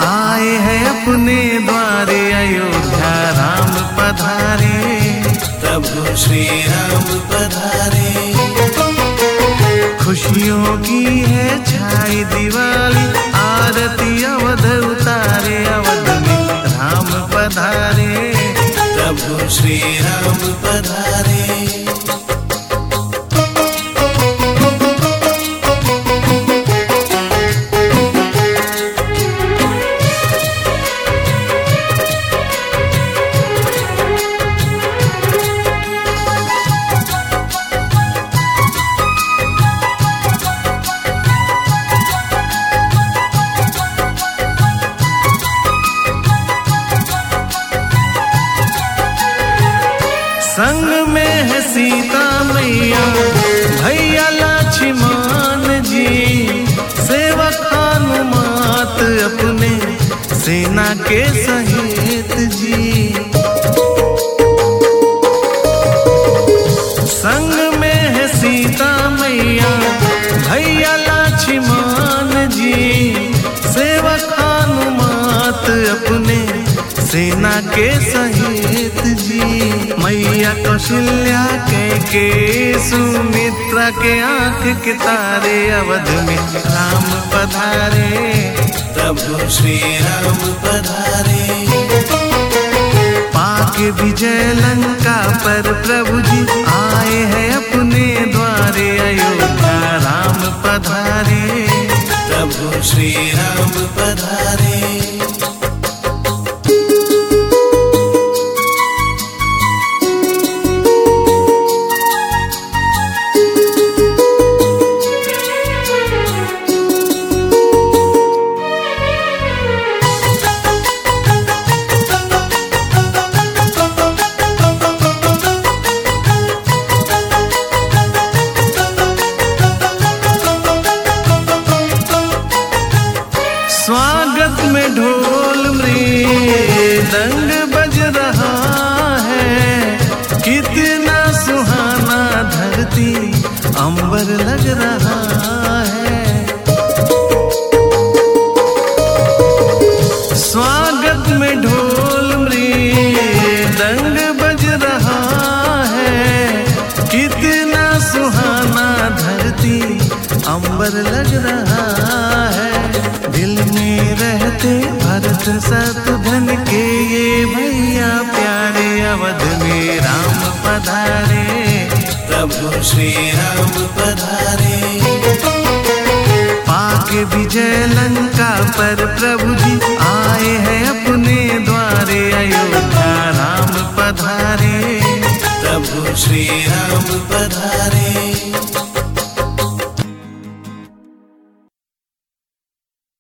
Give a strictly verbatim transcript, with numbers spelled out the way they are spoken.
आए हैं अपने द्वारे अयोध्या राम पधारे, प्रभु श्री राम पधारे। खुशियों की है छाई दिवाली, आरती अवध उतारे, अवध में राम पधारे, प्रभु श्री राम पधारे। संग में है सीता मैया भैया लक्ष्मण जी, सेवक हनुमात अपने सेना के सहित जी। संग में है सीता मैया भैया लक्ष्मण जी, सेवक हनुमात अपने सेना के सहित जी। मैया कौशल्या के के सुमित्रा के आंख के तारे, अवध में राम पधारे, प्रभु श्री राम पधारे। पाके विजय लंका पर प्रभु जी, आए हैं अपने द्वारे अयोध्या राम पधारे, प्रभु श्री राम पधारे। स्वागत में ढोल मृदंग बज रहा है, कितना सुहाना धरती अंबर लग रहा है। स्वागत में ढोल मृदंग बज रहा है, कितना सुहाना धरती अंबर लग रहा है। दिल में रहते भरत शत्रुघ्न के ये भैया प्यारे, अवध में राम पधारे, प्रभु श्री राम पधारे। पाके विजय लंका पर प्रभु जी, आए हैं अपने द्वारे अयोध्या राम पधारे, प्रभु श्री राम पधारे।